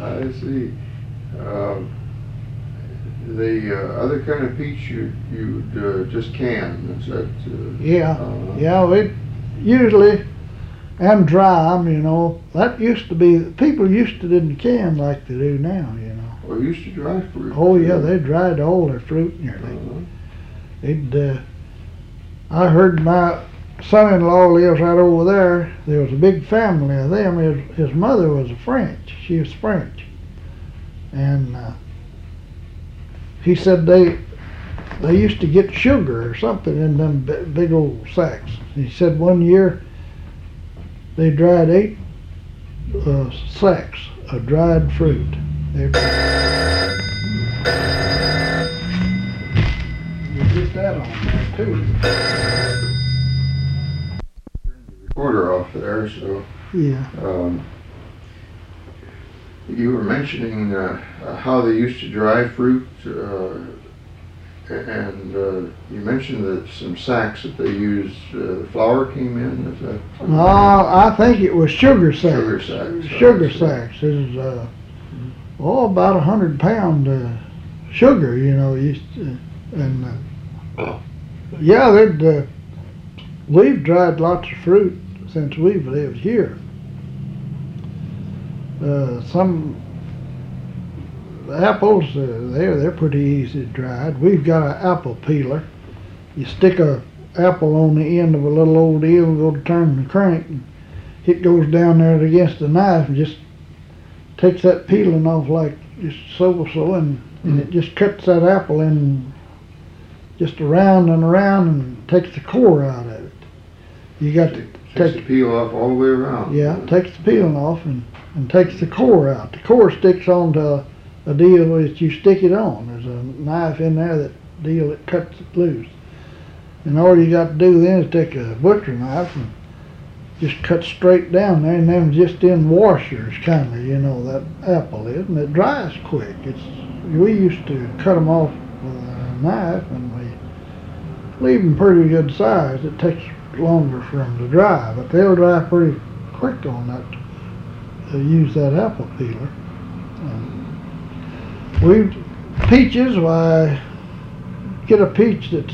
I see. The other kind of peach you'd just can, is that? Yeah, yeah, we usually, and dry 'em, you know. That used to be, people used to didn't can like they do now, you know. Well, used to dry fruit. Oh yeah, they dried all their fruit and everything. They'd, I heard my son-in-law lives right over there. There was a big family of them. His mother was French. She was French, and he said they used to get sugar or something in them big old sacks. He said one year they dried 8 sacks of dried fruit. You get that on there too. Turn the recorder off there, so. Yeah. You were mentioning how they used to dry fruit, and you mentioned that some sacks that they used, the flour came in, is that? No, I think it was sugar sacks. Sugar sacks. Sugar sacks. It was about 100-pound sugar, you know. And yeah, we've dried lots of fruit since we've lived here. Some apples, they're pretty easy dried. We've got an apple peeler. You stick a apple on the end of a little old deal and go to turn the crank, and it goes down there against the knife and just takes that peeling off like just so, and it just cuts that apple in just around and around and takes the core out of it. You got to take the peel off all the way around. Yeah, takes the peeling off and takes the core out. The core sticks onto a deal that you stick it on. There's a knife in there, that deal that cuts it loose. And all you got to do then is take a butcher knife and just cut straight down there, and then just in washers, kind of, you know, that apple is, and it dries quick. We used to cut them off with a knife, and we leave them pretty good size. It takes longer for them to dry, but they'll dry pretty quick on that. Use that apple peeler. Peaches, why, get a peach that's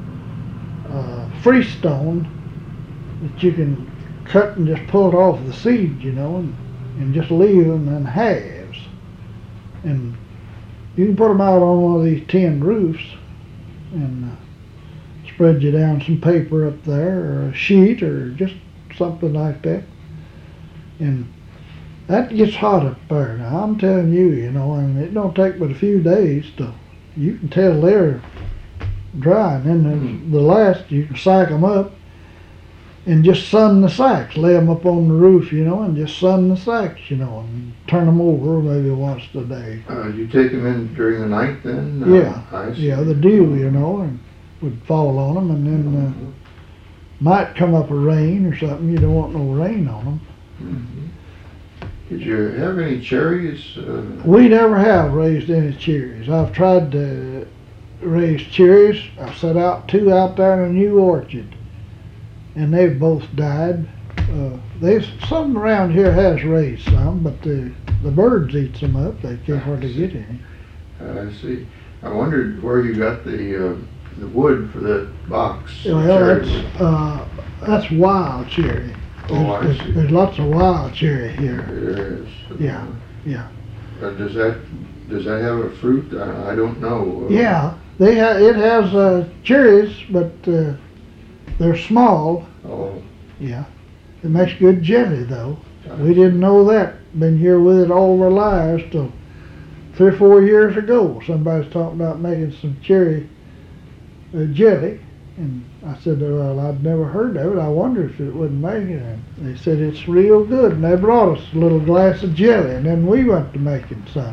freestone that you can cut and just pull it off the seed, you know, and just leave them in halves. And you can put them out on one of these tin roofs and spread you down some paper up there, or a sheet, or just something like that. And that gets hot up there. Now, I'm telling you, you know, and it don't take but a few days you can tell they're dry. And then the last, you can sack them up and just sun the sacks. Lay them up on the roof, you know, and just sun the sacks, you know, and turn them over maybe once a day. You take them in during the night then? Yeah, the dew, you know, and would fall on them, and then might come up a rain or something. You don't want no rain on them. Mm-hmm. Did you have any cherries? We never have raised any cherries. I've tried to raise cherries. I've set out 2 out there in a new orchard, and they've both died. There's some around here has raised some, but the birds eats them up. They can't hardly get any. I see. I wondered where you got the wood for that box. Well, that's wild cherry. There's lots of wild cherry here. There is. Yeah. Does that have a fruit? I don't know. Yeah, it has cherries, but they're small. Oh. Yeah. It makes good jelly, though. We didn't know that. Been here with it all our lives till 3 or 4 years ago. Somebody's talking about making some cherry jelly. And I said, well, I'd never heard of it. I wonder if it wouldn't make it. And they said it's real good. And they brought us a little glass of jelly, and then we went to making some.